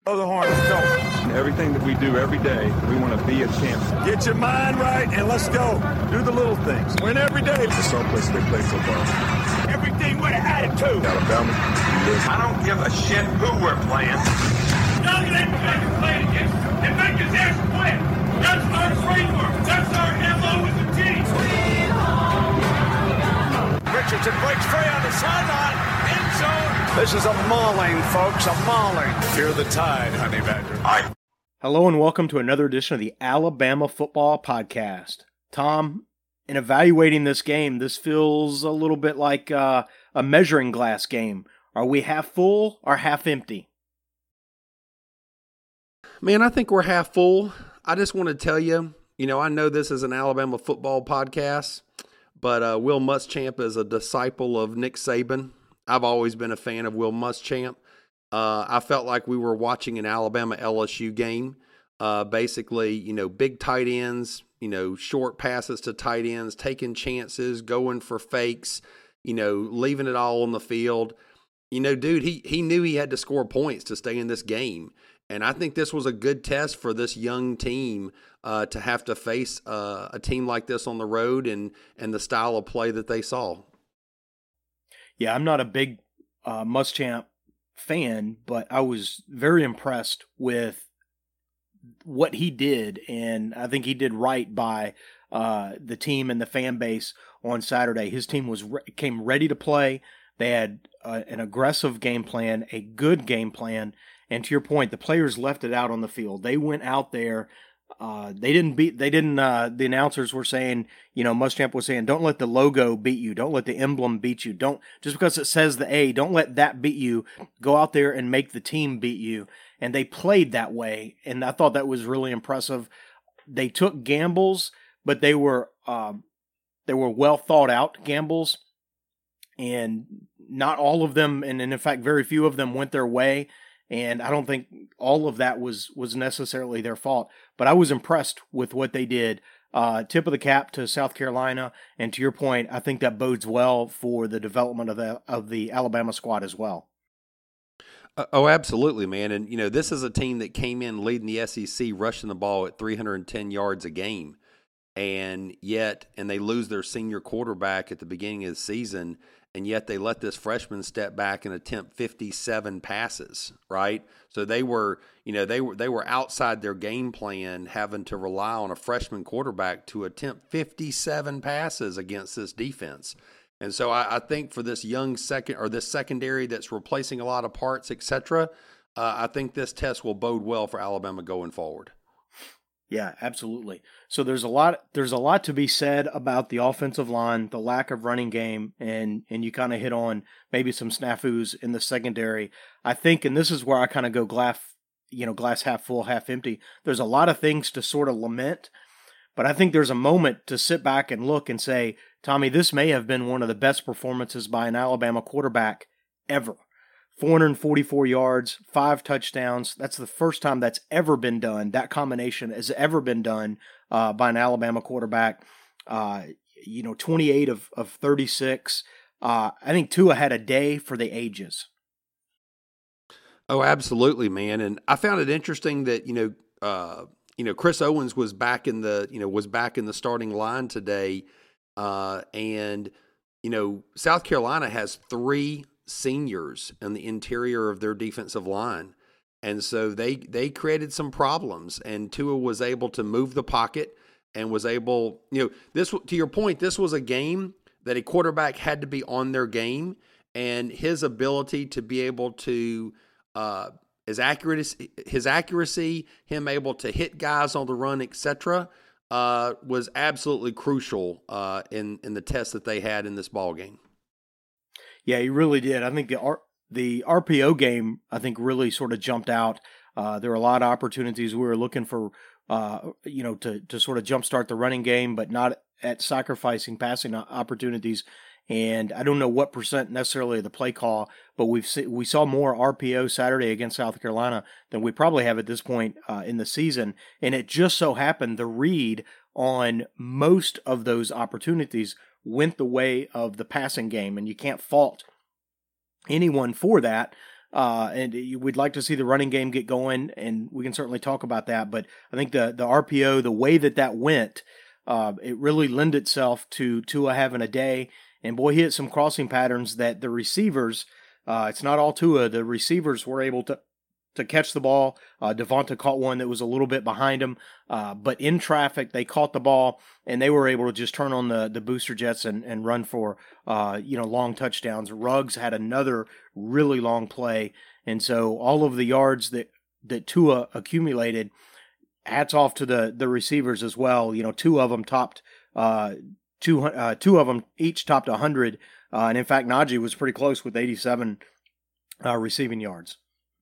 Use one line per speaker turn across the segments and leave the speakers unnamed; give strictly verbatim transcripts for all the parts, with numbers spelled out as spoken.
Blow the horn, let's go.
Everything that we do every day, we want to be a champion.
Get your mind right and let's go. Do the little things. Win every day.
The star place they play football.
Everything with an attitude.
Alabama.
I don't give a shit who we're playing.
None of that guys are playing against and make his ass quit. That's our framework. That's our M O as a team.
Richardson breaks free on the sideline. End zone. This is a mauling, folks, a mauling. Fear the tide, honey badger.
I-
Hello and welcome to another edition of the Alabama Football Podcast. Tom, in evaluating this game, this feels a little bit like uh, a measuring glass game. Are we half full or half empty?
Man, I think we're half full. I just want to tell you, you know, I know this is an Alabama football podcast, but uh, Will Muschamp is a disciple of Nick Saban. I've always been a fan of Will Muschamp. Uh, I felt like we were watching an Alabama L S U game. Uh, basically, you know, big tight ends, you know, short passes to tight ends, taking chances, going for fakes, you know, leaving it all on the field. You know, dude, he he knew he had to score points to stay in this game. And I think this was a good test for this young team uh, to have to face uh, a team like this on the road and and the style of play that they saw.
Yeah, I'm not a big uh, Muschamp fan, but I was very impressed with what he did, and I think he did right by uh, the team and the fan base on Saturday. His team was re- came ready to play. They had uh, an aggressive game plan, a good game plan, and to your point, the players left it out on the field. They went out there. Uh, they didn't beat. They didn't. Uh, the announcers were saying, you know, Muschamp was saying, "Don't let the logo beat you. Don't let the emblem beat you. Don't just because it says the A, don't let that beat you. Go out there and make the team beat you." And they played that way, and I thought that was really impressive. They took gambles, but they were um, they were well thought out gambles, and not all of them, and in fact, very few of them went their way. And I don't think all of that was, was necessarily their fault. But I was impressed with what they did. Uh, tip of the cap to South Carolina. And to your point, I think that bodes well for the development of the of the Alabama squad as well.
Uh, oh, absolutely, man. And, you know, this is a team that came in leading the S E C, rushing the ball at three hundred ten yards a game. And yet, and they lose their senior quarterback at the beginning of the season, and yet they let this freshman step back and attempt fifty-seven passes, right? So they were, you know, they were they were outside their game plan, having to rely on a freshman quarterback to attempt fifty-seven passes against this defense. And so I, I think for this young second or this secondary that's replacing a lot of parts, et cetera, uh, I think this test will bode well for Alabama going forward.
Yeah, absolutely. So there's a lot there's a lot to be said about the offensive line, the lack of running game, and and you kind of hit on maybe some snafus in the secondary. I think, and this is where I kind of go glass, you know, glass half full, half empty. There's a lot of things to sort of lament, but I think there's a moment to sit back and look and say, Tommy, this may have been one of the best performances by an Alabama quarterback ever. four hundred forty-four yards, five touchdowns. That's the first time that's ever been done. That combination has ever been done uh, by an Alabama quarterback. Uh, you know, twenty-eight of, of thirty-six. Uh, I think Tua had a day for the ages.
Oh, absolutely, man. And I found it interesting that, you know, uh, you know, Chris Owens was back in the, you know, was back in the starting line today. Uh, and, you know, South Carolina has three seniors in the interior of their defensive line. And so they they created some problems, and Tua was able to move the pocket and was able, you know, this to your point, this was a game that a quarterback had to be on their game, and his ability to be able to uh his accuracy his accuracy, him able to hit guys on the run, et cetera, uh was absolutely crucial uh in in the test that they had in this ball game.
Yeah, he really did. I think the R- the R P O game, I think, really sort of jumped out. Uh, there were a lot of opportunities. We were looking for, uh, you know, to to sort of jumpstart the running game, but not at sacrificing passing opportunities. And I don't know what percent necessarily of the play call, but we've se- we saw more R P O Saturday against South Carolina than we probably have at this point uh, in the season. And it just so happened the read on most of those opportunities went the way of the passing game, and you can't fault anyone for that. Uh, and we'd like to see the running game get going, and we can certainly talk about that. But I think the, the R P O, the way that that went, uh, it really lent itself to Tua having a day. And boy, he hit some crossing patterns that the receivers, uh, it's not all Tua, the receivers were able to to catch the ball. Uh, Devonta caught one that was a little bit behind him, uh, but in traffic, they caught the ball, and they were able to just turn on the, the booster jets and, and run for, uh, you know, long touchdowns. Ruggs had another really long play, and so all of the yards that, that Tua accumulated, hats off to the, the receivers as well. You know, two of them topped, uh, two, uh, two of them each topped one hundred, uh, and in fact, Najee was pretty close with eighty-seven uh, receiving yards.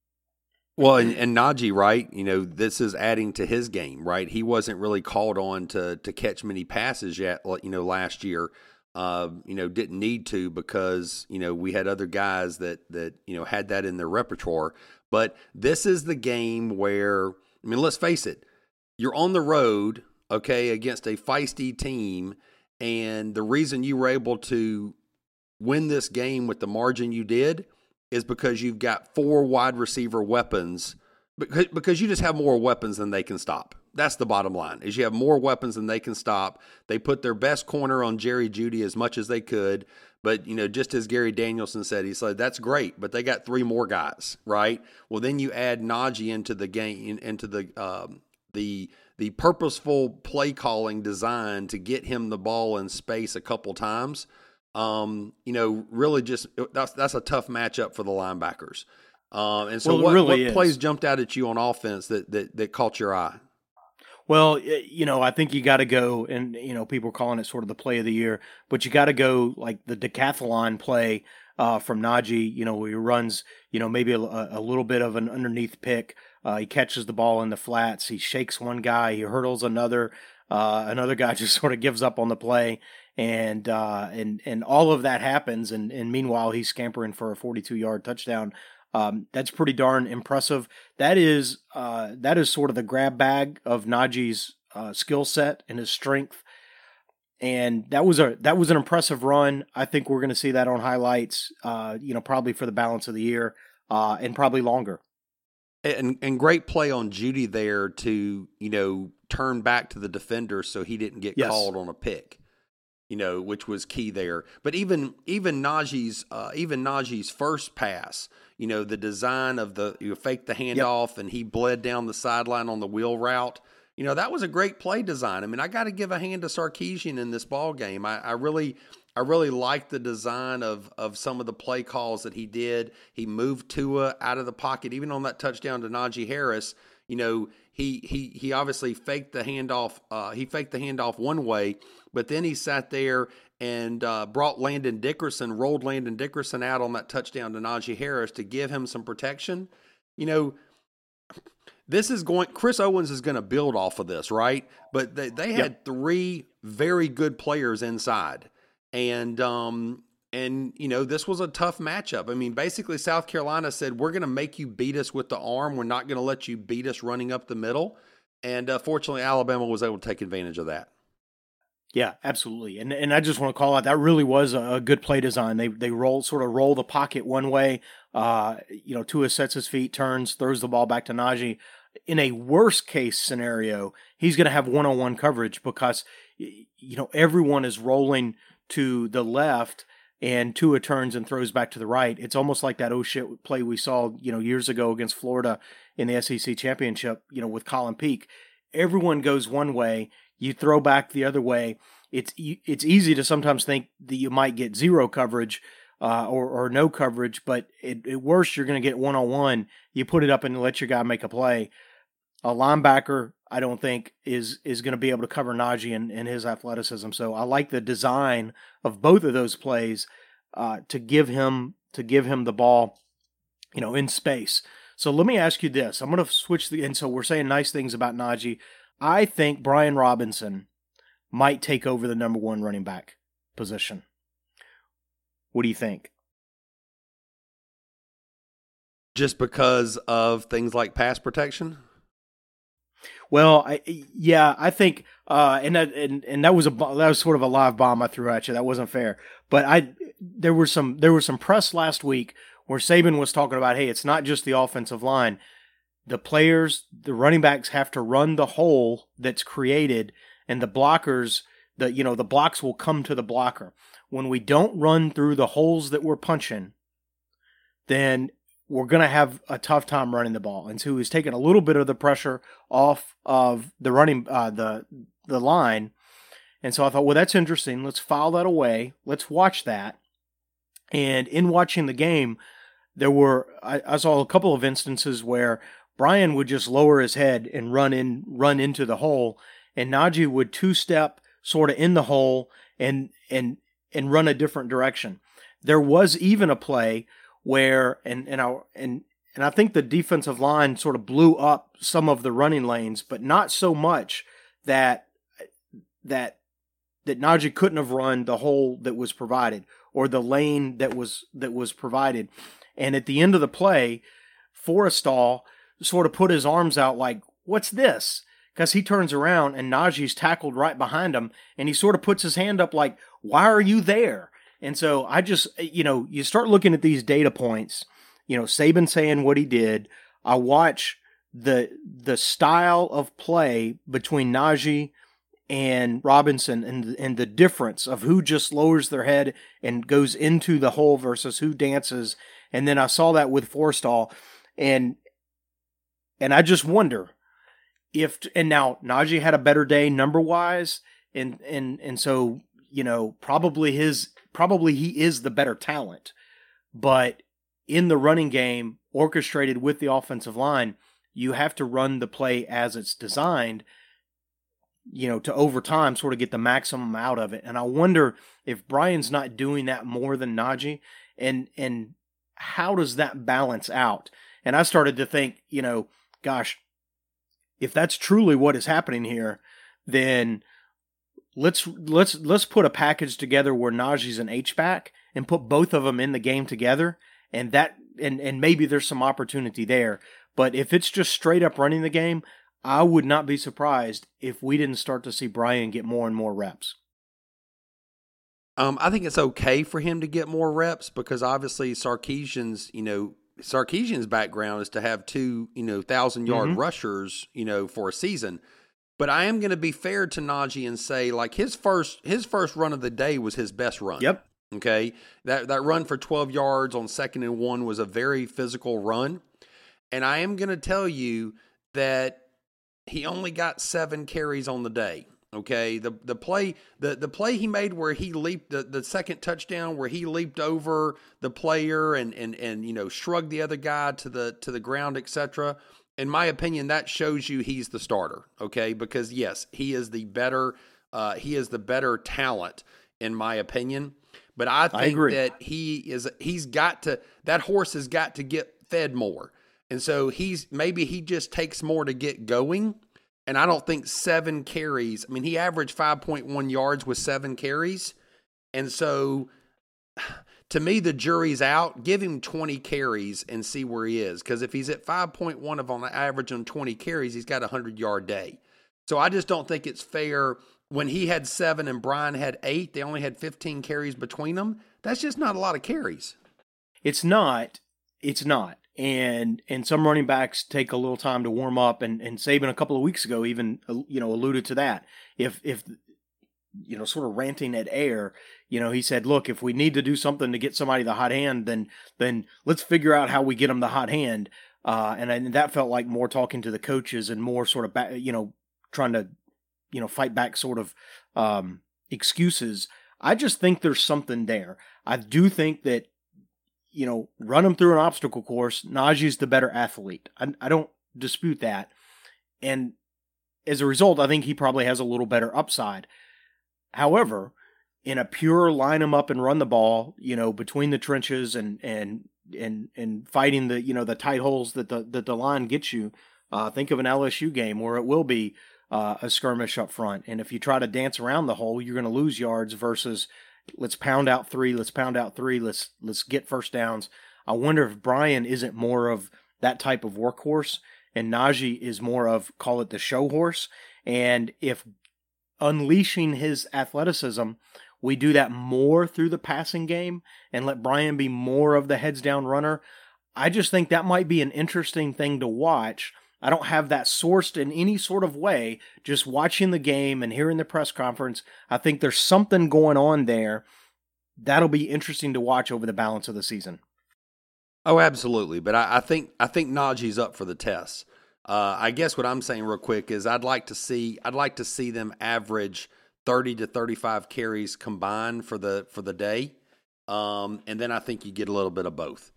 Well, and, and Najee, right, you know, this is adding to his game, right? He wasn't really called on to to catch many passes yet, you know, last year. Uh, you know, didn't need to because, you know, we had other guys that, that, you know, had that in their repertoire. But this is the game where, I mean, let's face it, you're on the road, okay, against a feisty team, and the reason you were able to win this game with the margin you did is because you've got four wide receiver weapons, because, because you just have more weapons than they can stop. That's the bottom line, is you have more weapons than they can stop. They put their best corner on Jerry Jeudy as much as they could, but, you know, just as Gary Danielson said, he said, that's great, but they got three more guys, right? Well, then you add Najee into the game, into the um, the the purposeful play calling design to get him the ball in space a couple times. Um, you know, really just that's that's a tough matchup for the linebackers. Uh, and so,
well,
what,
really
what plays jumped out at you on offense that that, that caught your eye?
Well, you know, I think you got to go, and you know, people are calling it sort of the play of the year, but you got to go like the decathlon play uh, from Najee. You know, where he runs, you know, maybe a, a little bit of an underneath pick. Uh, he catches the ball in the flats. He shakes one guy. He hurdles another. Uh, another guy just sort of gives up on the play. And uh, and and all of that happens, and, and meanwhile he's scampering for a forty-two yard touchdown. Um, that's pretty darn impressive. That is uh, that is sort of the grab bag of Najee's uh, skill set and his strength. And that was a that was an impressive run. I think we're going to see that on highlights. Uh, you know, probably for the balance of the year, uh, and probably longer.
And and great play on Jeudy there to, you know, turn back to the defender so he didn't get
yes.
called on a pick. You know, which was key there. But even even Najee's uh, even Najee's first pass, you know, the design of the you know, fake the handoff yep. and he bled down the sideline on the wheel route. You know, that was a great play design. I mean, I got to give a hand to Sarkisian in this ball game. I, I really I really liked the design of of some of the play calls that he did. He moved Tua out of the pocket, even on that touchdown to Najee Harris. You know, he he he obviously faked the handoff. Uh, he faked the handoff one way, but then he sat there and uh, brought Landon Dickerson, rolled Landon Dickerson out on that touchdown to Najee Harris to give him some protection. You know, this is going. Chris Owens is going to build off of this, right? But they they had yep. three very good players inside, and um. And, you know, this was a tough matchup. I mean, basically South Carolina said, we're going to make you beat us with the arm. We're not going to let you beat us running up the middle. And uh, fortunately, Alabama was able to take advantage of that.
Yeah, absolutely. And and I just want to call out, that really was a good play design. They they roll sort of roll the pocket one way. Uh, you know, Tua sets his feet, turns, throws the ball back to Najee. In a worst case scenario, he's going to have one-on-one coverage because, you know, everyone is rolling to the left, and Tua turns and throws back to the right. It's almost like that oh shit play we saw, you know, years ago against Florida in the S E C championship, you know, with Colin Peak. Everyone goes one way, you throw back the other way. It's it's easy to sometimes think that you might get zero coverage uh, or or no coverage, but at, at worst you're going to get one on one. You put it up and let your guy make a play. A linebacker, I don't think, is is going to be able to cover Najee and, and his athleticism. So I like the design of both of those plays uh, to give him to give him the ball, you know, in space. So let me ask you this. I'm going to switch the, and so we're saying nice things about Najee. I think Brian Robinson might take over the number one running back position. What do you think?
Just because of things like pass protection?
Well, I, yeah, I think, uh, and that and, and that was a that was sort of a live bomb I threw at you. That wasn't fair, but I there were some there was some press last week where Saban was talking about, hey, it's not just the offensive line. The players, the running backs have to run the hole that's created, and the blockers, the you know, the blocks will come to the blocker. When we don't run through the holes that we're punching, then we're going to have a tough time running the ball. And so he's taking a little bit of the pressure off of the running, uh, the the line. And so I thought, well, that's interesting. Let's file that away. Let's watch that. And in watching the game, there were I, I saw a couple of instances where Brian would just lower his head and run in, run into the hole, and Najee would two-step sort of in the hole and and and run a different direction. There was even a play where and and I and and I think the defensive line sort of blew up some of the running lanes, but not so much that that that Najee couldn't have run the hole that was provided or the lane that was that was provided. And at the end of the play, Forrestall sort of put his arms out like, "What's this?" Because he turns around and Najee's tackled right behind him, and he sort of puts his hand up like, "Why are you there?" And so I just, you know, you start looking at these data points, you know, Saban saying what he did. I watch the the style of play between Najee and Robinson and, and the difference of who just lowers their head and goes into the hole versus who dances. And then I saw that with Forrestall. And, and I just wonder if, and now Najee had a better day number wise. And, and, and so, you know, probably his, probably he is the better talent, but in the running game orchestrated with the offensive line, you have to run the play as it's designed, you know, to over time sort of get the maximum out of it. And I wonder if Brian's not doing that more than Najee, and, and how does that balance out? And I started to think, you know, gosh, if that's truly what is happening here, then let's let's let's put a package together where Najee's an H-back and put both of them in the game together, and that and and maybe there's some opportunity there. But if it's just straight up running the game, I would not be surprised if we didn't start to see Brian get more and more reps.
Um, I think it's okay for him to get more reps because obviously Sarkisian's, you know, Sarkisian's background is to have two, you know, thousand yard mm-hmm. rushers, you know, for a season. But I am going to be fair to Najee and say, like, his first his first run of the day was his best run.
Yep.
Okay. That that run for twelve yards on second and one was a very physical run. And I am going to tell you that he only got seven carries on the day. Okay. The the play the, the play he made where he leaped the, the second touchdown where he leaped over the player and and and you know shrugged the other guy to the to the ground, et cetera. In my opinion, that shows you he's the starter. Okay, because yes, he is the better uh, he is the better talent in my opinion. But I think
I
that he is he's got to that horse has got to get fed more. And so he's maybe he just takes more to get going. And I don't think seven carries. I mean, he averaged five point one yards with seven carries. And so to me, the jury's out. Give him twenty carries and see where he is. Because if he's at five point one of on average on twenty carries, he's got a hundred-yard day. So I just don't think it's fair. When he had seven and Brian had eight, they only had fifteen carries between them. That's just not a lot of carries.
It's not. It's not. And and some running backs take a little time to warm up, and, and Saban a couple of weeks ago even you know alluded to that. If if you know sort of ranting at air, you know he said, look, if we need to do something to get somebody the hot hand, then then let's figure out how we get them the hot hand. Uh, and, and that felt like more talking to the coaches and more sort of back, you know trying to you know fight back sort of um, excuses. I just think there's something there. I do think that. You know, run him through an obstacle course. Najee's the better athlete. I, I don't dispute that. And as a result, I think he probably has a little better upside. However, in a pure line him up and run the ball, you know, between the trenches and and and and fighting the you know the tight holes that the that the line gets you. Uh, think of an L S U game where it will be uh, a skirmish up front, and if you try to dance around the hole, you're going to lose yards versus. Let's pound out three. Let's pound out three. Let's let's get first downs. I wonder if Brian isn't more of that type of workhorse, and Najee is more of, call it the show horse. And if unleashing his athleticism we do that more through the passing game and let Brian be more of the heads down runner, I just think that might be an interesting thing to watch. I don't have that sourced in any sort of way. Just watching the game and hearing the press conference, I think there's something going on there that'll be interesting to watch over the balance of the season.
Oh, absolutely. But I, I think I think Najee's up for the test. Uh, I guess what I'm saying real quick is I'd like to see I'd like to see them average thirty to thirty-five carries combined for the for the day, um, and then I think you get a little bit of both.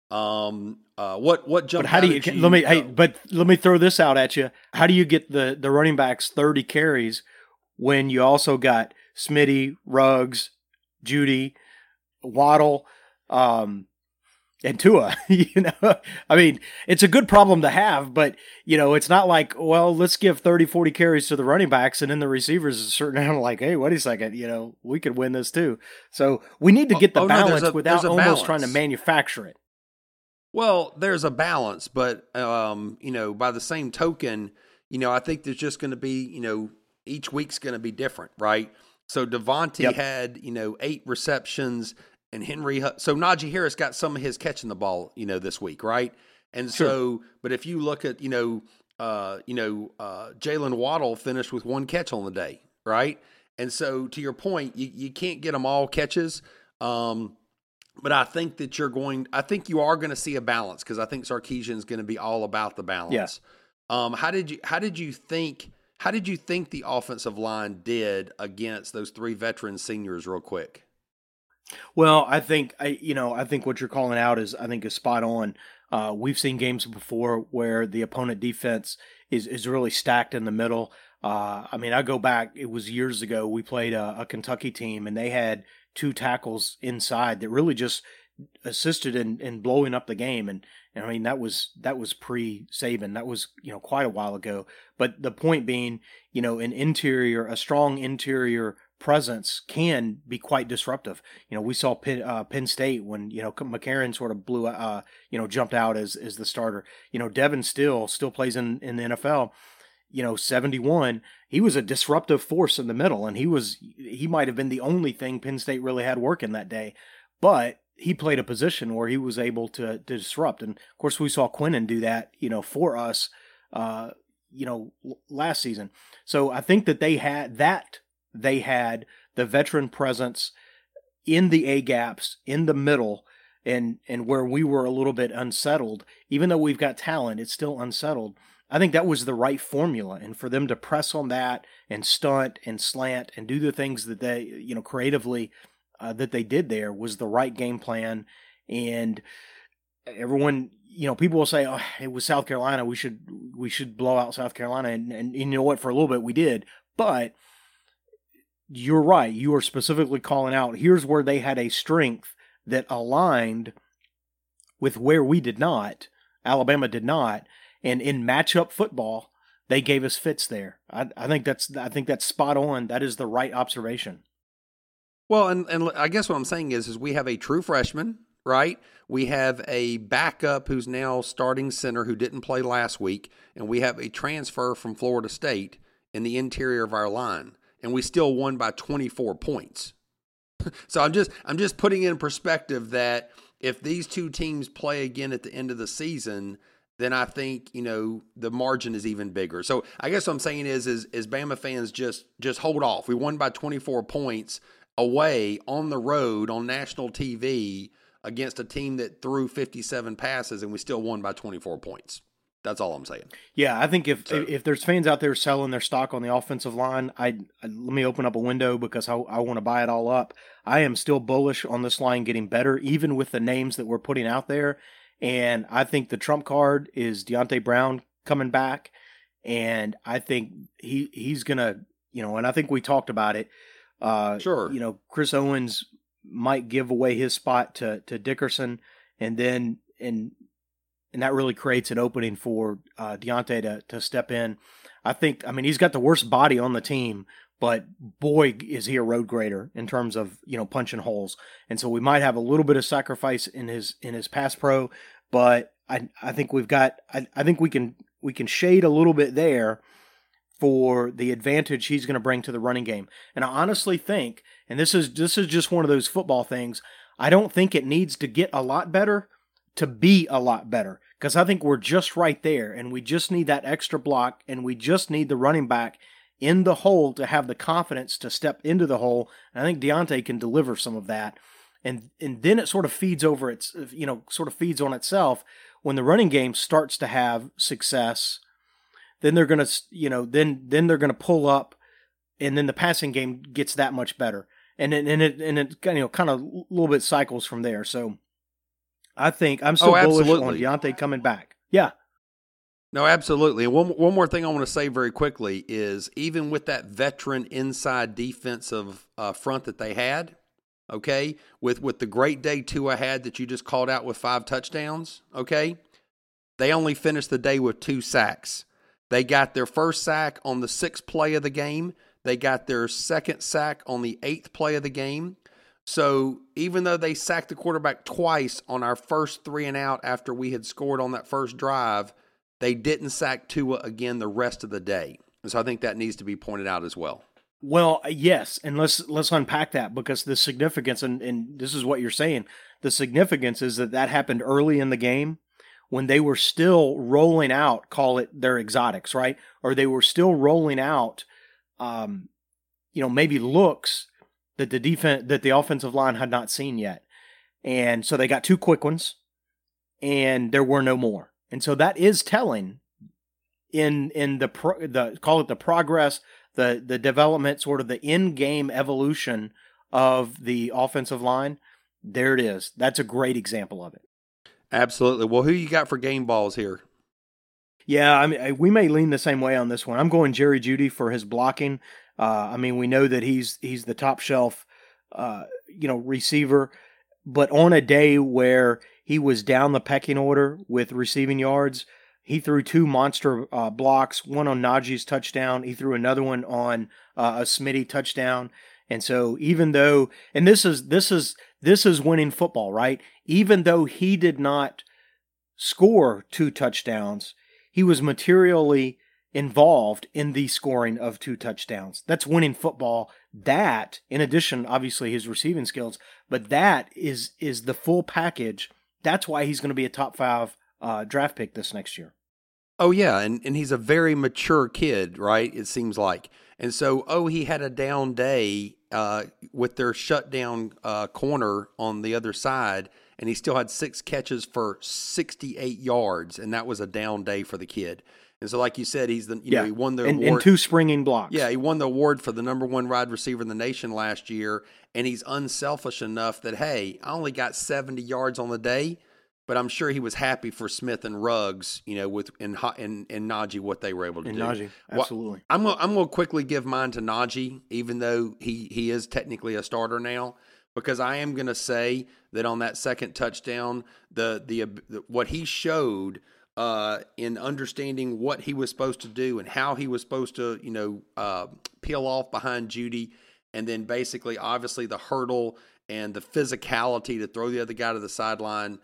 Um, uh, what what jumped?
But how do you,
you
let me?
uh,
Hey, but let me throw this out at you. How do you get the the running backs thirty carries when you also got Smitty, Ruggs, Judy, Waddle, um, and Tua? You know, I mean, it's a good problem to have, but you know, it's not like, well, let's give thirty, forty carries to the running backs, and then the receivers are certain down like, hey, wait a second, you know, we could win this too. So we need to get the
Oh, no, there's
balance
a-
without
there's a
almost
balance.
trying to manufacture it.
Well, there's a balance, but um, you know, by the same token, you know, I think there's just going to be, you know, each week's going to be different, right? So Devontae
Yep.
had, you know, eight receptions, and Henry. Hu- So Najee Harris got some of his catching the ball, you know, this week, right? And
Sure.
so, but if you look at, you know, uh, you know, uh, Jalen Waddle finished with one catch on the day, right? And so, to your point, you you can't get them all catches. Um, But I think that you're going. I think you are going to see a balance because I think Sarkisian is going to be all about the balance.
Yeah.
Um, how did you? How did you think? How did you think the offensive line did against those three veteran seniors? Real quick.
Well, I think I, you know, I think what you're calling out is, I think, is spot on. Uh, we've seen games before where the opponent defense is is really stacked in the middle. Uh, I mean, I go back. It was years ago. We played a, a Kentucky team, and they had two tackles inside that really just assisted in, in blowing up the game. And, and I mean, that was that was pre-Saban. That was, you know, quite a while ago. But the point being, you know, an interior, a strong interior presence can be quite disruptive. You know, we saw Penn, uh, Penn State when, you know, McCarron sort of blew, uh, you know, jumped out as as the starter. You know, Devin still still plays in, in the N F L. You know, seventy-one, he was a disruptive force in the middle, and he was he might have been the only thing Penn State really had working that day. But he played a position where he was able to, to disrupt. And of course, we saw Quinnen do that, you know, for us, uh, you know, last season. So I think that they had that. They had the veteran presence in the A gaps, in the middle, and and where we were a little bit unsettled. Even though we've got talent, it's still unsettled. I think that was the right formula, and for them to press on that and stunt and slant and do the things that they, you know, creatively uh, that they did there was the right game plan. And everyone, you know, people will say, "Oh, it was South Carolina. We should we should blow out South Carolina," and, and, and you know what? For a little bit, we did, but you're right. You are specifically calling out, here's where they had a strength that aligned with where we did not. Alabama did not. And in matchup football, they gave us fits there. I, I think that's I think that's spot on. That is the right observation.
Well, and, and I guess what I'm saying is, is we have a true freshman, right? We have a backup who's now starting center who didn't play last week, and we have a transfer from Florida State in the interior of our line, and we still won by twenty-four points. So I'm just I'm just putting in perspective that if these two teams play again at the end of the season, then I think, you know, the margin is even bigger. So I guess what I'm saying is, is, is Bama fans just just hold off. We won by twenty-four points away on the road on national T V against a team that threw fifty-seven passes, and we still won by twenty-four points. That's all I'm saying.
Yeah, I think if
So-
if there's fans out there selling their stock on the offensive line, I, I let me open up a window because I, I want to buy it all up. I am still bullish on this line getting better, even with the names that we're putting out there. And I think the trump card is Deontay Brown coming back, and I think he he's gonna, you know, and I think we talked about it. Uh,
Sure.
You know, Chris Owens might give away his spot to to Dickerson, and then and and that really creates an opening for uh, Deontay to to step in. I think, I mean, he's got the worst body on the team, but boy, is he a road grader in terms of, you know, punching holes. And so we might have a little bit of sacrifice in his in his pass pro, but I I think we've got I, I think we can we can shade a little bit there for the advantage he's going to bring to the running game. And I honestly think, and this is this is just one of those football things, I don't think it needs to get a lot better to be a lot better, because I think we're just right there, and we just need that extra block, and we just need the running back in the hole to have the confidence to step into the hole. And I think Deontay can deliver some of that. And and then it sort of feeds over its, you know, sort of feeds on itself when the running game starts to have success. Then they're going to, you know, then then they're going to pull up, and then the passing game gets that much better. And it, and it and it you know kind of a little bit cycles from there. So I think I'm still
oh,
bullish on Deontay coming back. Yeah.
No, absolutely. And one one more thing I want to say very quickly is even with that veteran inside defensive uh, front that they had, okay, with with the great day Tua had that you just called out with five touchdowns, okay, they only finished the day with two sacks. They got their first sack on the sixth play of the game. They got their second sack on the eighth play of the game. So even though they sacked the quarterback twice on our first three and out after we had scored on that first drive, they didn't sack Tua again the rest of the day. And so I think that needs to be pointed out as well.
Well, yes, and let's let's unpack that, because the significance, and, and this is what you're saying, the significance is that that happened early in the game when they were still rolling out, call it their exotics, right? Or they were still rolling out, um, you know, maybe looks that the defense, that the offensive line had not seen yet. And so they got two quick ones, and there were no more. And so that is telling in in the pro, the call it the progress, the the development, sort of the in-game evolution of the offensive line. There it is. That's a great example of it.
Absolutely. Well, who you got for game balls here?
Yeah, I mean, we may lean the same way on this one. I'm going Jerry Jeudy for his blocking. Uh, I mean, we know that he's he's the top shelf, uh, you know, receiver. But on a day where he was down the pecking order with receiving yards, he threw two monster uh, blocks, one on Najee's touchdown. He threw another one on uh, a Smitty touchdown. And so even though, and this is this is this is winning football, right? Even though he did not score two touchdowns, he was materially involved in the scoring of two touchdowns. That's winning football. That, in addition, obviously his receiving skills, but that is is the full package. That's why he's going to be a top five uh, draft pick this next year.
Oh, yeah, and, and he's a very mature kid, right, it seems like. And so, oh, he had a down day uh, with their shutdown uh, corner on the other side, and he still had six catches for sixty-eight yards, and that was a down day for the kid. And so, like you said, he's the you
yeah.
know he won the
and,
award.
And two springing blocks.
Yeah, he won the award for the number one wide receiver in the nation last year, and he's unselfish enough that, hey, I only got seventy yards on the day, but I'm sure he was happy for Smith and Ruggs, you know, with and and, and Najee, what they were able to
and
do.
Najee, absolutely.
Well, I'm gonna, I'm going to quickly give mine to Najee, even though he, he is technically a starter now, because I am going to say that on that second touchdown, the the, the what he showed uh, in understanding what he was supposed to do and how he was supposed to, you know, uh, peel off behind Jeudy, and then basically, obviously, the hurdle and the physicality to throw the other guy to the sideline.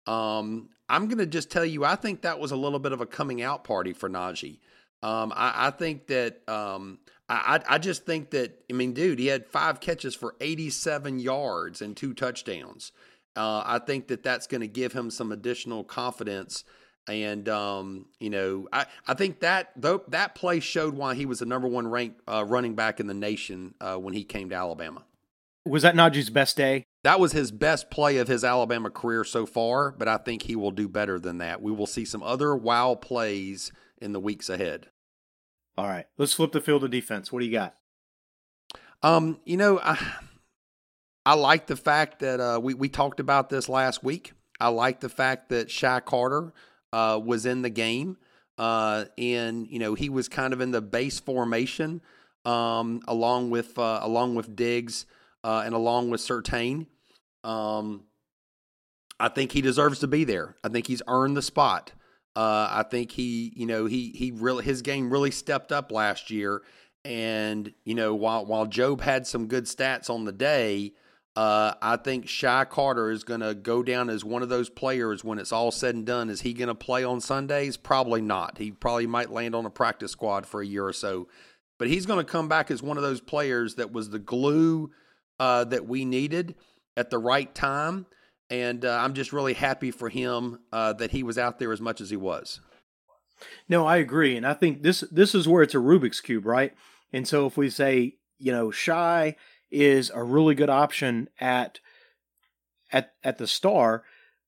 Um, I'm going to just tell you, I think that was a little bit of a coming out party for Najee. Um, I, I think that, um, I, I just think that, I mean, dude, he had five catches for eighty-seven yards and two touchdowns. Uh, I think that that's going to give him some additional confidence. And, um, you know, I, I think that though, that play showed why he was the number one ranked uh, running back in the nation uh, when he came to Alabama.
Was that Najee's best day?
That was his best play of his Alabama career so far, but I think he will do better than that. We will see some other wow plays in the weeks ahead.
All right, let's flip the field of defense. What do you got?
Um, you know, I I like the fact that uh, we we talked about this last week. I like the fact that Shy Carter uh, was in the game, uh, and you know he was kind of in the base formation um, along with uh, along with Diggs uh, and along with Surtain. Um, I think he deserves to be there. I think he's earned the spot. Uh, I think he, you know, he he really his game really stepped up last year. And you know, while while Job had some good stats on the day, Uh, I think Shy Carter is going to go down as one of those players when it's all said and done. Is he going to play on Sundays? Probably not. He probably might land on a practice squad for a year or so. But he's going to come back as one of those players that was the glue uh, that we needed at the right time. And uh, I'm just really happy for him uh, that he was out there as much as he was.
No, I agree. And I think this this is where it's a Rubik's Cube, right? And so if we say, you know, Shy is a really good option at at at the star,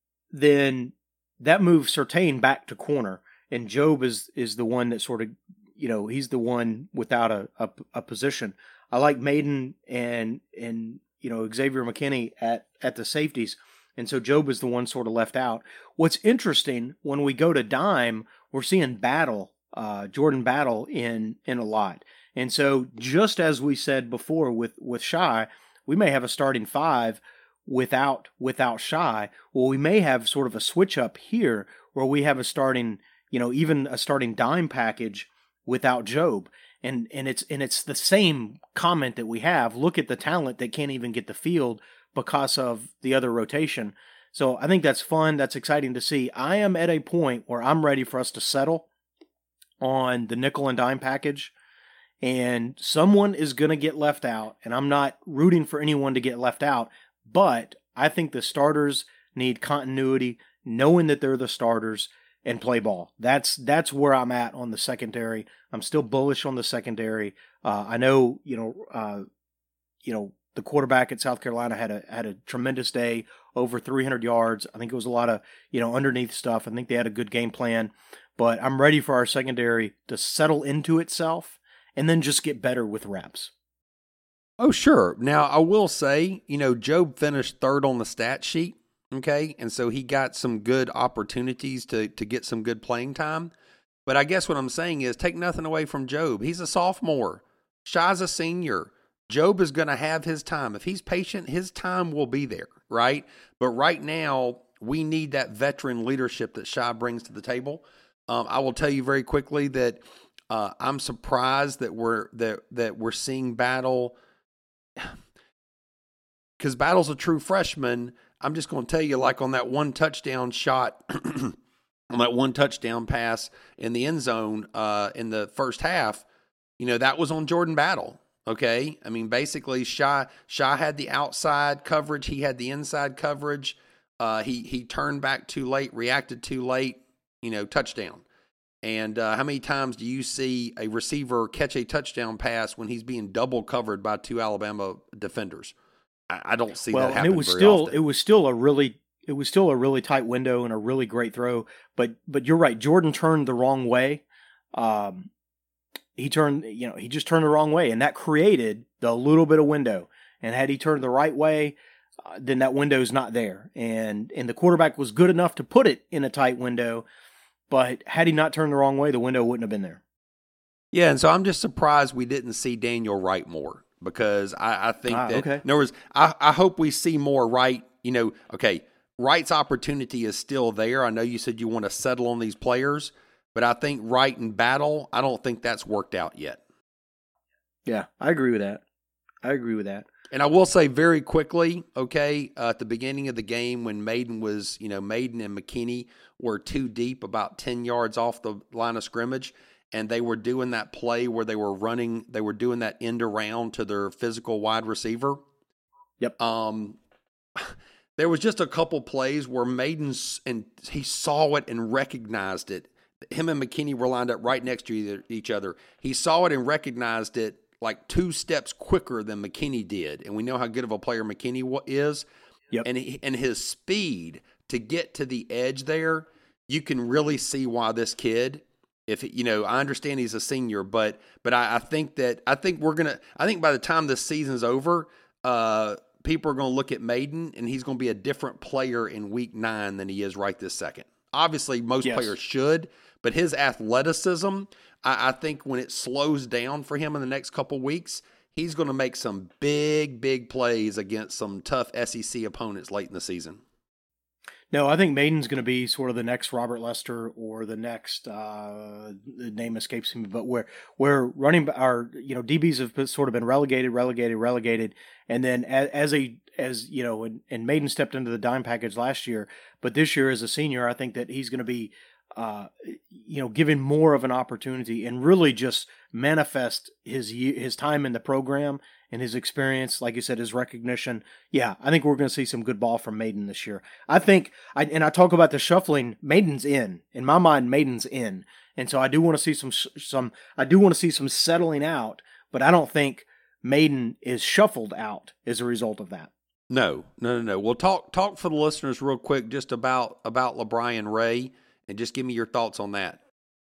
then that moves Surtain back to corner. And Jobe is is the one that sort of, you know, he's the one without a, a, a position. I like Maiden and, and you know, Xavier McKinney at, at the safeties. And so Jobe is the one sort of left out. What's interesting, when we go to dime, we're seeing Battle, uh, Jordan Battle in, in a lot. And so just as we said before with, with Shy, we may have a starting five without without Shy. Well, we may have sort of a switch up here where we have a starting, you know, even a starting dime package without Jobe. And and it's and it's the same comment that we have. Look at the talent that can't even get the field because of the other rotation. So I think that's fun. That's exciting to see. I am at a point where I'm ready for us to settle on the nickel and dime package. And someone is going to get left out. And I'm not rooting for anyone to get left out. But I think the starters need continuity, knowing that they're the starters, and play ball. That's that's where I'm at on the secondary. I'm still bullish on the secondary. Uh, I know, you know, uh, you know, the quarterback at South Carolina had a had a tremendous day, over three hundred yards. I think it was a lot of, you know, underneath stuff. I think they had a good game plan. But I'm ready for our secondary to settle into itself and then just get better with reps.
Oh, sure. Now, I will say, you know, Jobe finished third on the stat sheet. Okay, and so he got some good opportunities to to get some good playing time. But I guess what I'm saying is take nothing away from Jobe. He's a sophomore. Shy's a senior. Jobe is going to have his time. If he's patient, his time will be there, right? But right now, we need that veteran leadership that Shy brings to the table. Um, I will tell you very quickly that uh, I'm surprised that we're that that we're seeing Battle, because Battle's a true freshman. I'm just going to tell you, like on that one touchdown shot, on that one touchdown pass in the end zone uh, in the first half, you know, that was on Jordan Battle, okay? I mean, basically, Shy, Shy had the outside coverage. He had the inside coverage. Uh, he he turned back too late, reacted too late, you know, touchdown. And uh, how many times do you see a receiver catch a touchdown pass when he's being double covered by two Alabama defenders? I don't see
well,
that happen
and it was
very
still
often.
it was still a really it was still a really tight window and a really great throw. But but you're right, Jordan turned the wrong way. Um, he turned you know he just turned the wrong way, and that created the little bit of window. And had he turned the right way, uh, then that window's not there. And and the quarterback was good enough to put it in a tight window, but had he not turned the wrong way, the window wouldn't have been there.
Yeah, and so I'm just surprised we didn't see Daniel Wright more. Because I, I think
ah,
that,
okay.
in other words, I, I hope we see more Wright. You know, okay, Wright's opportunity is still there. I know you said you want to settle on these players, but I think Wright and Battle, I don't think that's worked out yet.
Yeah, I agree with that. I agree with that.
And I will say very quickly, okay, uh, at the beginning of the game when Maiden was, you know, Maiden and McKinney were too deep, about ten yards off the line of scrimmage, and they were doing that play where they were running, they were doing that end around to their physical wide receiver.
Yep.
Um, there was just a couple plays where Maiden's, and he saw it and recognized it. Him and McKinney were lined up right next to each other. He saw it and recognized it like two steps quicker than McKinney did. And we know how good of a player McKinney is.
Yep.
And, he, and his speed to get to the edge there, you can really see why this kid, if you know, I understand he's a senior, but but I, I think that I think we're gonna. I think by the time this season's over, uh, people are gonna look at Maiden, and he's gonna be a different player in week nine than he is right this second. Obviously, most
yes.
players should, but his athleticism, I, I think, when it slows down for him in the next couple weeks, he's gonna make some big, big plays against some tough S E C opponents late in the season.
No, I think Maiden's going to be sort of the next Robert Lester or the next, uh, the name escapes me, but where, where running, our, you know, D Bs have sort of been relegated, relegated, relegated. And then as, as a, as, you know, and, and Maiden stepped into the dime package last year, but this year as a senior, I think that he's going to be, uh, you know, given more of an opportunity and really just manifest his his time in the program and his experience, like you said, his recognition. Yeah, I think we're going to see some good ball from Maiden this year. I think, I, and I talk about the shuffling, Maiden's in. In my mind, Maiden's in. And so I do want to see some, some, I do want to see some settling out, but I don't think Maiden is shuffled out as a result of that.
No, no, no, no. Well, talk talk for the listeners real quick just about about LaBryan Ray, and just give me your thoughts on that.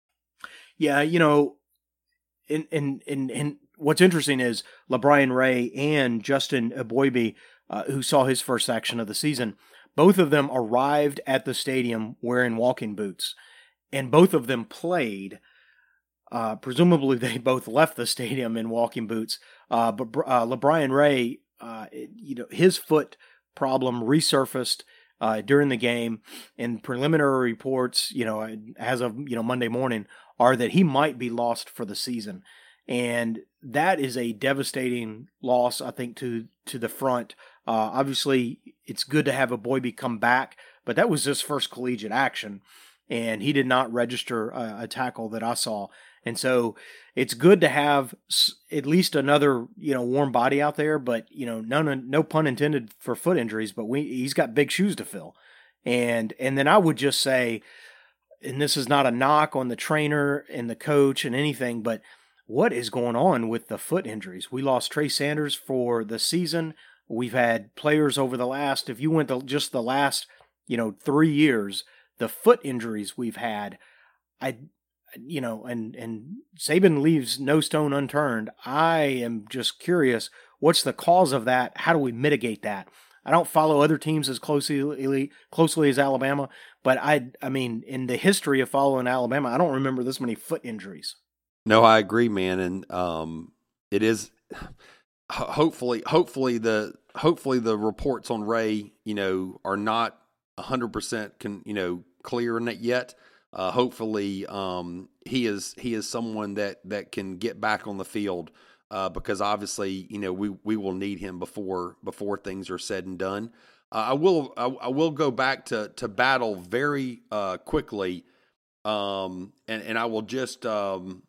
Yeah, you know, and and and, and what's interesting is LaBryan Ray and Justin Eboigbe, uh, who saw his first action of the season, both of them arrived at the stadium wearing walking boots, and both of them played. Uh, presumably, they both left the stadium in walking boots. Uh, but uh, LaBryan Ray, uh, you know, his foot problem resurfaced uh, during the game, and preliminary reports, you know, as of you know Monday morning, are that he might be lost for the season, and that is a devastating loss, I think, to to the front. Uh, obviously, it's good to have Eboigbe come back, but that was his first collegiate action, and he did not register a, a tackle that I saw. And so it's good to have at least another, you know, warm body out there, but, you know, no, no, no pun intended for foot injuries, but we, he's got big shoes to fill. And, and then I would just say, and this is not a knock on the trainer and the coach and anything, but what is going on with the foot injuries? We lost Trey Sanders for the season. We've had players over the last, if you went to just the last, you know, three years, the foot injuries we've had, I, you know, and, and Saban leaves no stone unturned. I am just curious, what's the cause of that? How do we mitigate that? I don't follow other teams as closely closely as Alabama, but I, I mean, in the history of following Alabama, I don't remember this many foot injuries.
No, I agree, man, and um, it is hopefully, hopefully the hopefully the reports on Ray, you know, are not a hundred percent, can you know, clear in it yet. Uh, hopefully, um, he is he is someone that, that can get back on the field uh, because obviously, you know, we, we will need him before before things are said and done. Uh, I will I, I will go back to to Battle very uh, quickly, um, and and I will just um,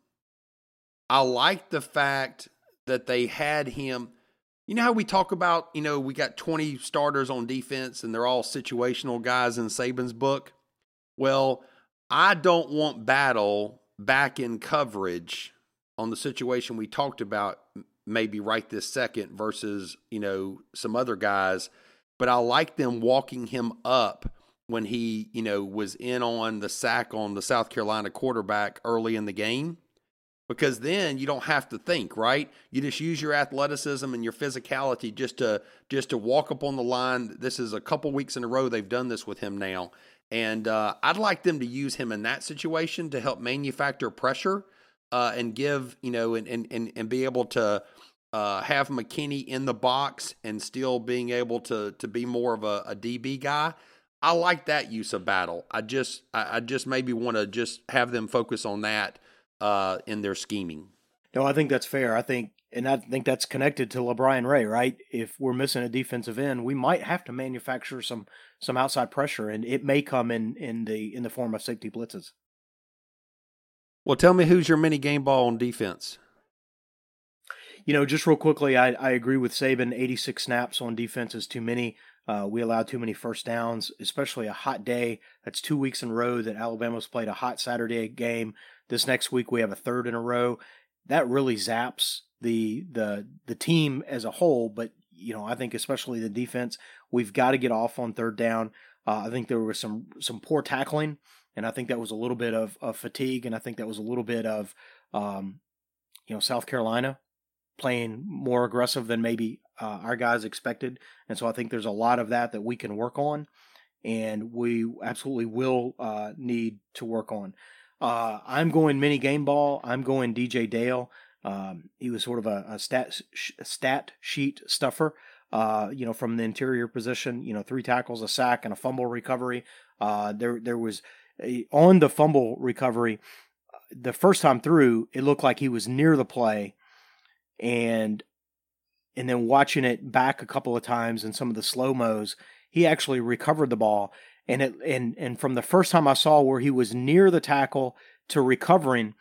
I like the fact that they had him. You know how we talk about, you know, we got twenty starters on defense and they're all situational guys in Saban's book. Well, I don't want Battle back in coverage on the situation we talked about maybe right this second versus, you know, some other guys. But I like them walking him up when he, you know, was in on the sack on the South Carolina quarterback early in the game. Because then you don't have to think, right? You just use your athleticism and your physicality just to just to walk up on the line. This is a couple weeks in a row they've done this with him now. And uh, I'd like them to use him in that situation to help manufacture pressure uh, and give, you know, and and and, and be able to uh, have McKinney in the box and still being able to to be more of a, a D B guy. I like that use of Battle. I just I, I just maybe want to just have them focus on that uh, in their scheming.
No, I think that's fair. I think, and I think that's connected to LaBryan Ray, right? If we're missing a defensive end, we might have to manufacture some some outside pressure, and it may come in in the in the form of safety blitzes.
Well, tell me who's your mini game ball on defense.
You know, just real quickly, I, I agree with Saban. eighty-six snaps on defense is too many. Uh, we allowed too many first downs, especially a hot day. That's two weeks in a row that Alabama's played a hot Saturday game. This next week we have a third in a row. That really zaps the the the team as a whole, but you know, I think especially the defense, we've got to get off on third down. Uh, I think there was some some poor tackling, and I think that was a little bit of, of fatigue, and I think that was a little bit of um, you know, South Carolina playing more aggressive than maybe uh, our guys expected, and so I think there's a lot of that that we can work on, and we absolutely will uh, need to work on. Uh, I'm going mini game ball. I'm going D J Dale. Um, he was sort of a, a stat a stat sheet stuffer, uh, you know, from the interior position. You know, three tackles, a sack, and a fumble recovery. Uh, there, there was a, on the fumble recovery. The first time through, it looked like he was near the play, and and then watching it back a couple of times in some of the slow-mos, he actually recovered the ball. And it and and from the first time I saw where he was near the tackle to recovering,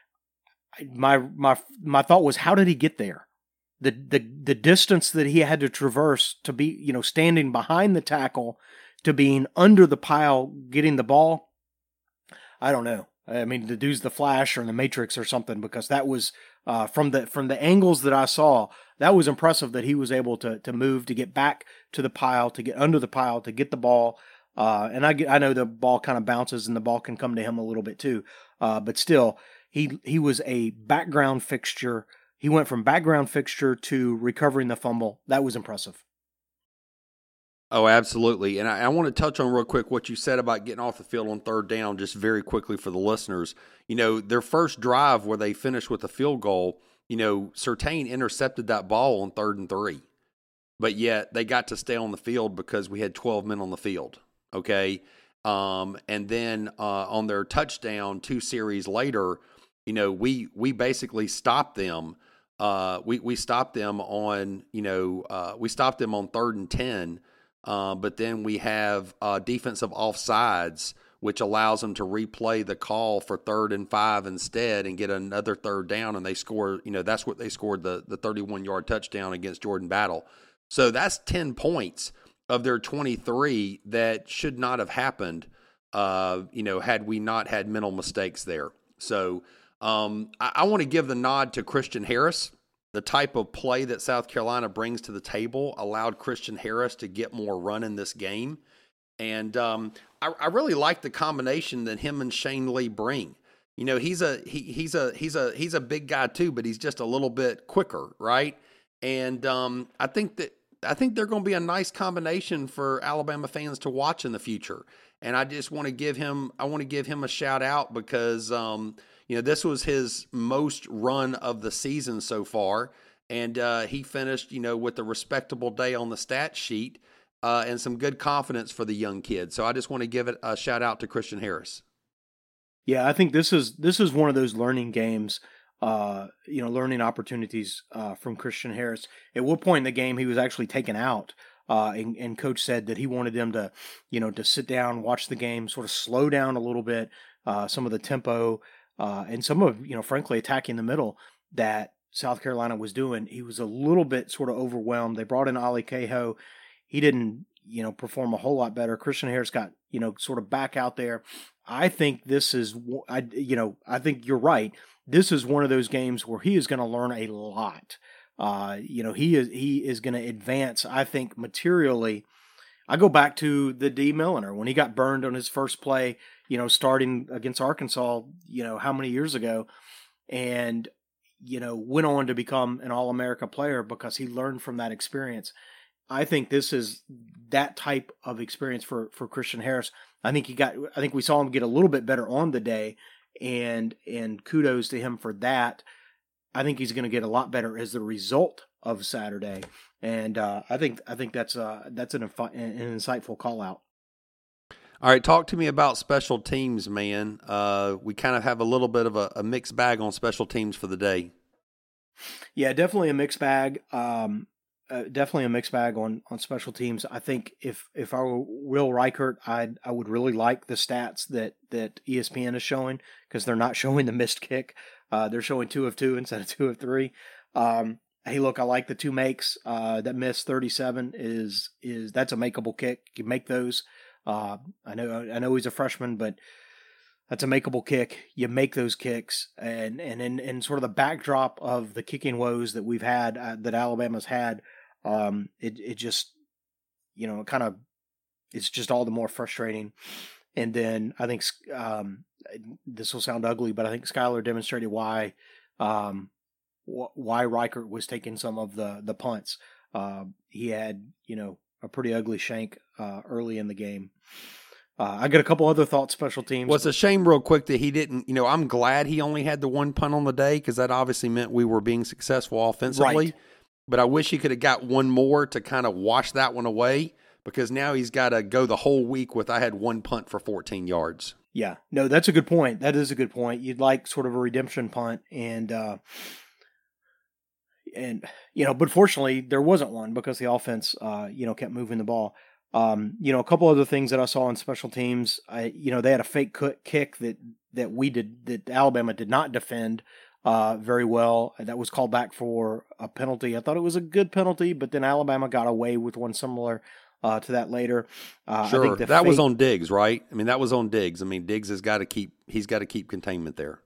my my my thought was, how did he get there? The the the distance that he had to traverse to be, you know, standing behind the tackle to being under the pile getting the ball, I don't know. I mean, the dude's the Flash or in the Matrix or something, because that was uh, from the from the angles that I saw, that was impressive that he was able to to move, to get back to the pile, to get under the pile, to get the ball. Uh, and I, I know the ball kind of bounces and the ball can come to him a little bit too. Uh, but still, he he was a background fixture. He went from background fixture to recovering the fumble. That was impressive.
Oh, absolutely. And I, I want to touch on real quick what you said about getting off the field on third down, just very quickly for the listeners. You know, their first drive where they finished with a field goal, you know, Surtain intercepted that ball on third and three. But yet they got to stay on the field because we had twelve men on the field. Okay. Um, and then uh, on their touchdown two series later, you know, we we basically stopped them. Uh, we we stopped them on, you know, uh, we stopped them on third and ten. Uh, but then we have uh, defensive offsides, which allows them to replay the call for third and five instead and get another third down. And they score, you know, that's what they scored the the thirty-one yard touchdown against Jordan Battle. So that's ten points of their twenty-three that should not have happened, uh, you know, had we not had mental mistakes there. So um, I, I want to give the nod to Christian Harris. The type of play that South Carolina brings to the table allowed Christian Harris to get more run in this game. And um, I, I really like the combination that him and Shane Lee bring. You know, he's a he, he's a he's a he's a big guy too, but he's just a little bit quicker, right? And um, I think that I think they're going to be a nice combination for Alabama fans to watch in the future. And I just want to give him I want to give him a shout out because um, you know, this was his most run of the season so far, and uh, he finished, you know, with a respectable day on the stat sheet uh, and some good confidence for the young kid. So I just want to give it a shout out to Christian Harris.
Yeah, I think this is this is one of those learning games, uh, you know, learning opportunities uh, from Christian Harris. At one point in the game, he was actually taken out, uh, and, and Coach said that he wanted them to, you know, to sit down, watch the game, sort of slow down a little bit, uh, some of the tempo. Uh, and some of, you know, frankly, attacking the middle that South Carolina was doing. He was a little bit sort of overwhelmed. They brought in Ali Cahoe. He didn't, you know, perform a whole lot better. Christian Harris got, you know, sort of back out there. I think this is, I, you know, I think you're right. This is one of those games where he is going to learn a lot. Uh, you know, he is, he is going to advance, I think, materially. I go back to the D. Milliner when he got burned on his first play, you know, starting against Arkansas, you know, how many years ago, and, you know, went on to become an All-America player because he learned from that experience. I think this is that type of experience for, for Christian Harris. I think he got, I think we saw him get a little bit better on the day, and, and kudos to him for that. I think he's going to get a lot better as the result of Saturday. And uh, I think I think that's uh, that's an, an insightful call out.
All right, talk to me about special teams, man. Uh, we kind of have a little bit of a, a mixed bag on special teams for the day.
Yeah, definitely a mixed bag. Um, uh, definitely a mixed bag on, on special teams. I think if if I were Will Reichert, I I would really like the stats that that E S P N is showing, because they're not showing the missed kick. Uh, they're showing two of two instead of two of three. Um, Hey, look, I like the two makes. Uh, that miss thirty-seven is is that's a makeable kick. You can make those. Uh, I know I know he's a freshman, but that's a makeable kick. You make those kicks, and and in, in sort of the backdrop of the kicking woes that we've had, uh, that Alabama's had, um, it it just, you know, kind of, it's just all the more frustrating. And then I think um, this will sound ugly, but I think Skylar demonstrated why. Um, why Reichert was taking some of the, the punts. Uh, he had, you know, a pretty ugly shank uh, early in the game. Uh, I got a couple other thoughts, special teams.
Well, it's a shame real quick that he didn't, you know, I'm glad he only had the one punt on the day, because that obviously meant we were being successful offensively.
Right.
But I wish he could have got one more to kind of wash that one away, because now he's got to go the whole week with I had one punt for fourteen yards.
Yeah, no, that's a good point. That is a good point. You'd like sort of a redemption punt, and uh and you know, but fortunately there wasn't one because the offense, uh, you know, kept moving the ball. Um, you know, a couple other things that I saw on special teams. I, you know, they had a fake kick that that we did that Alabama did not defend uh, very well. That was called back for a penalty. I thought it was a good penalty, but then Alabama got away with one similar uh, to that later. Uh,
sure,
I think
that
fake,
was on Diggs, right? I mean, that was on Diggs. I mean, Diggs has got to keep he's got to keep containment there,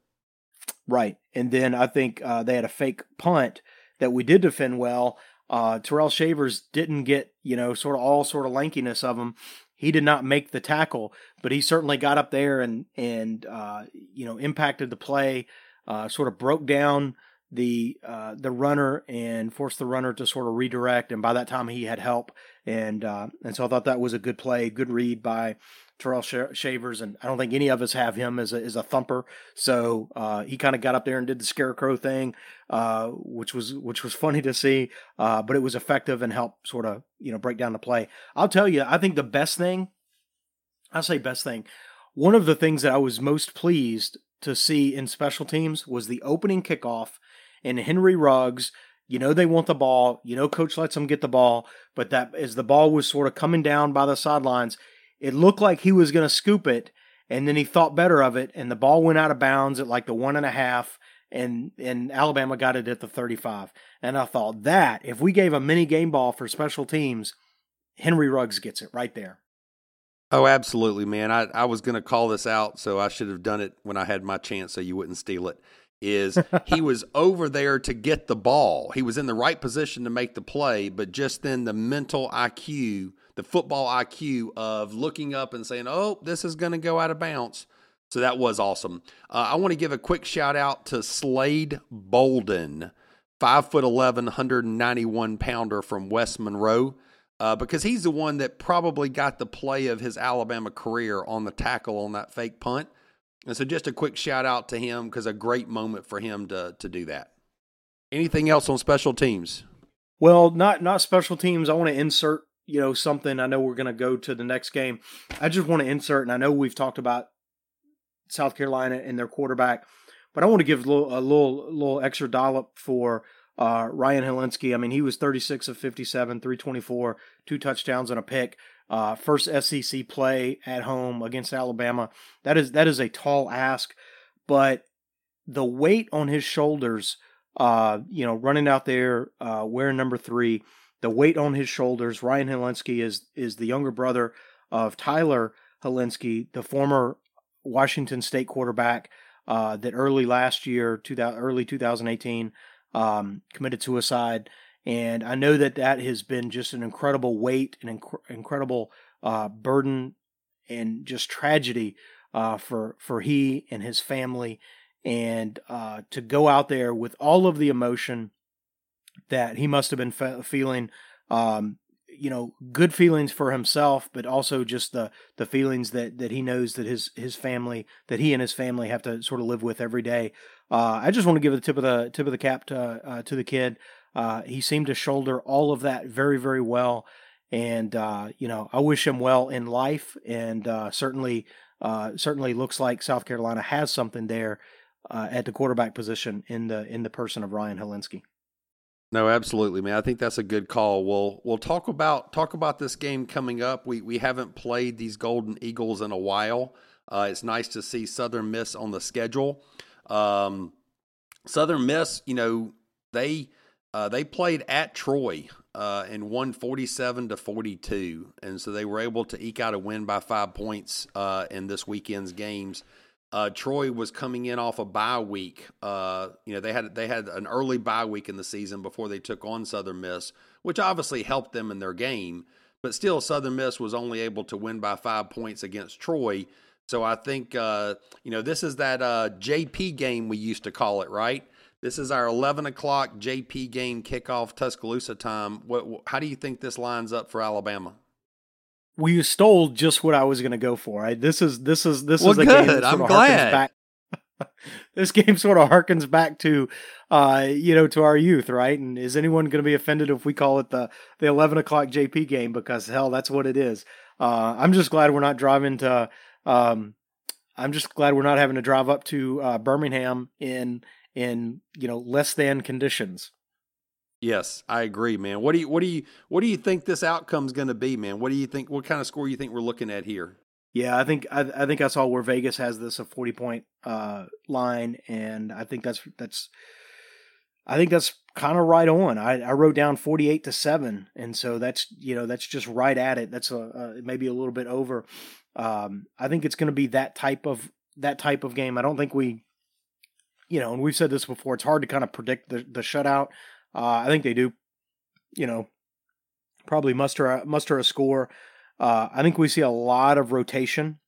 right? And then I think uh, they had a fake punt that we did defend well. Uh, Terrell Shavers didn't get, you know, sort of all sort of lankiness of him. He did not make the tackle, but he certainly got up there and, and uh, you know, impacted the play, uh, sort of broke down the uh, the runner and forced the runner to sort of redirect. And by that time he had help. And uh, and so I thought that was a good play, good read by Terrell Shavers, and I don't think any of us have him as a, as a thumper. So uh, he kind of got up there and did the scarecrow thing, uh, which was which was funny to see, uh, but it was effective and helped sort of you know break down the play. I'll tell you, I think the best thing, I'll say best thing, one of the things that I was most pleased to see in special teams was the opening kickoff, and Henry Ruggs. You know they want the ball. You know Coach lets them get the ball, but that as the ball was sort of coming down by the sidelines, it looked like he was going to scoop it, and then he thought better of it, and the ball went out of bounds at like the one and a half, and and Alabama got it at the thirty-five. And I thought that if we gave a mini game ball for special teams, Henry Ruggs gets it right there.
Oh, absolutely, man. I, I was going to call this out, so I should have done it when I had my chance so you wouldn't steal it. Is he was over there to get the ball. He was in the right position to make the play, but just then the mental I Q, the football I Q of looking up and saying, oh, this is going to go out of bounds. So that was awesome. Uh, I want to give a quick shout out to Slade Bolden, five foot eleven, one hundred ninety-one pounder from West Monroe, uh, because he's the one that probably got the play of his Alabama career on the tackle on that fake punt. And so just a quick shout out to him because a great moment for him to to do that. Anything else on special teams?
Well, not not special teams. I want to insert, you know, something. I know we're going to go to the next game. I just want to insert, and I know we've talked about South Carolina and their quarterback, but I want to give a little a little, little extra dollop for uh, Ryan Hilinski. I mean, he was thirty-six of fifty-seven, three twenty-four, two touchdowns and a pick. Uh, first S E C play at home against Alabama. That is that is a tall ask, but the weight on his shoulders, uh, you know, running out there uh, wearing number three, the weight on his shoulders. Ryan Hilinski is is the younger brother of Tyler Hilinski, the former Washington State quarterback uh, that early last year, two thousand, early two thousand eighteen, um, committed suicide. And I know that that has been just an incredible weight, an inc- incredible uh, burden, and just tragedy uh, for for he and his family. And uh, to go out there with all of the emotion that he must have been fe- feeling, um, you know, good feelings for himself, but also just the the feelings that that he knows that his his family, that he and his family have to sort of live with every day. Uh, I just want to give the tip of the tip of the cap to uh, to the kid. Uh, he seemed to shoulder all of that very, very well. And, uh, you know, I wish him well in life. And uh, certainly, uh, certainly looks like South Carolina has something there uh, at the quarterback position in the in the person of Ryan Hilinski.
No, absolutely, man. I think that's a good call. We'll we'll talk about talk about this game coming up. We we haven't played these Golden Eagles in a while. Uh, it's nice to see Southern Miss on the schedule. Um, Southern Miss, you know, they. Uh, they played at Troy uh, and won forty-seven to forty-two, and so they were able to eke out a win by five points uh, in this weekend's games. Uh, Troy was coming in off a bye week. Uh, you know, they had they had an early bye week in the season before they took on Southern Miss, which obviously helped them in their game. But still, Southern Miss was only able to win by five points against Troy. So I think uh, you know this is that uh, J P game we used to call it, right? This is our eleven o'clock J P game kickoff Tuscaloosa time. What, how do you think this lines up for Alabama?
Well, you stole just what I was going to go for. I, this is this is this
well,
is a
good.
game that sort
I'm
of
glad.
Back, this game sort of harkens back to, uh, you know, to our youth, right? And is anyone going to be offended if we call it the the eleven o'clock J P game? Because hell, that's what it is. Uh, I'm just glad we're not driving to. Um, I'm just glad we're not having to drive up to uh, Birmingham in. in, you know, less than conditions.
Yes, I agree, man. What do you what do you what do you think this outcome's going to be, man? What do you think? What kind of score do you think we're looking at here?
Yeah, I think I, I think I saw where Vegas has this a forty point uh, line, and I think that's that's I think that's kind of right on. I, I wrote down forty-eight to seven, and so that's you know that's just right at it. That's a, a maybe a little bit over. Um, I think it's going to be that type of that type of game. I don't think we, you know, and we've said this before. It's hard to kind of predict the the shutout. Uh, I think they do, you know, probably muster a, muster a score. Uh, I think we see a lot of rotation,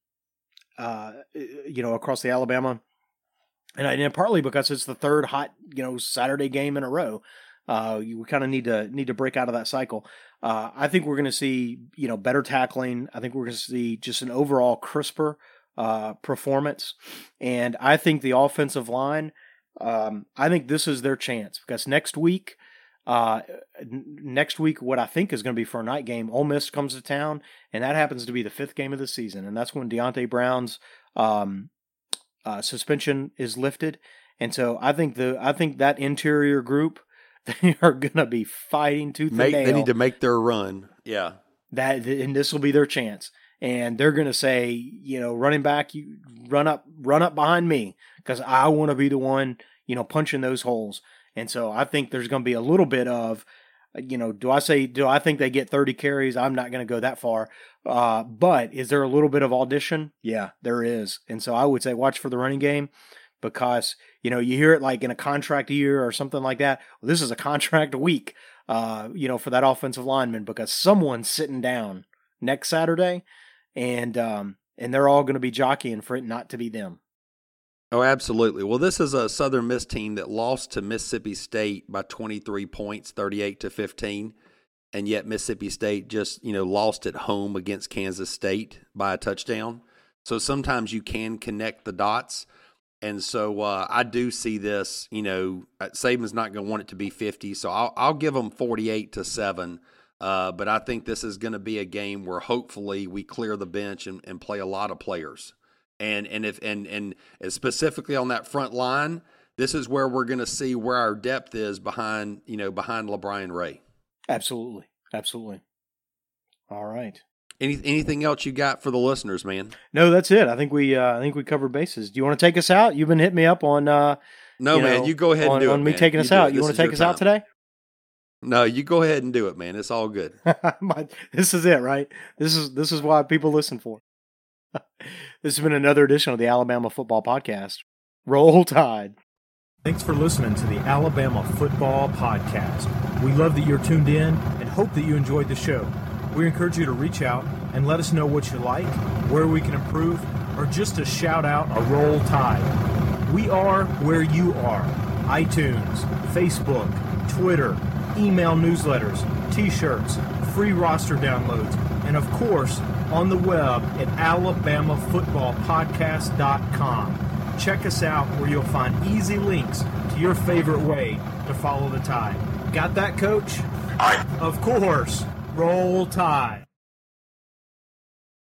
uh, you know, across the Alabama, and, I, and partly because it's the third hot, you know, Saturday game in a row. Uh, we kind of need to need to break out of that cycle. Uh, I think we're going to see, you know, better tackling. I think we're going to see just an overall crisper uh, performance, and I think the offensive line. Um, I think this is their chance because next week, uh, n- next week, what I think is going to be for a night game, Ole Miss comes to town, and that happens to be the fifth game of the season, and that's when Deontay Brown's um, uh, suspension is lifted, and so I think the I think that interior group they are going to be fighting tooth
Make,
and nail.
They need to make their run. Yeah,
that and this will be their chance. And they're going to say, you know, running back, you run up, run up behind me because I want to be the one, you know, punching those holes. And so I think there's going to be a little bit of, you know, do I say, do I think they get thirty carries? I'm not going to go that far. Uh, but is there a little bit of audition? Yeah, there is. And so I would say watch for the running game because, you know, you hear it like in a contract year or something like that. Well, this is a contract week, uh, you know, for that offensive lineman because someone's sitting down next Saturday. And um, and they're all going to be jockeying for it not to be them.
Oh, absolutely. Well, this is a Southern Miss team that lost to Mississippi State by twenty-three points, thirty-eight to fifteen, and yet Mississippi State just, you know, lost at home against Kansas State by a touchdown. So sometimes you can connect the dots. And so uh, I do see this, you know, Saban's not going to want it to be fifty, so I'll, I'll give them forty-eight to seven. Uh, but I think this is going to be a game where hopefully we clear the bench and, and play a lot of players. And and if and and specifically on that front line, this is where we're going to see where our depth is behind, you know, behind LaBryan Ray.
Absolutely. Absolutely. All right.
Any anything else you got for the listeners, man?
No, that's it. I think we uh, I think we covered bases. Do you want to take us out? You've been hitting me up on uh
No,
you
man,
know,
you go ahead and
on,
do it.
On me
man.
taking
you
us out.
It.
You
This
want to take us
time.
out today?
No, you go ahead and do it, man. It's all good.
This is it, right? This is this is what people listen for. This has been another edition of the Alabama Football Podcast. Roll Tide.
Thanks for listening to the Alabama Football Podcast. We love that you're tuned in and hope that you enjoyed the show. We encourage you to reach out and let us know what you like, where we can improve, or just to shout out a Roll Tide. We are where you are. iTunes, Facebook, Twitter, email newsletters, t-shirts, free roster downloads, and of course, on the web at alabama football podcast dot com. Check us out where you'll find easy links to your favorite way to follow the Tide. Got that, Coach?
Aye.
Of course. Roll Tide.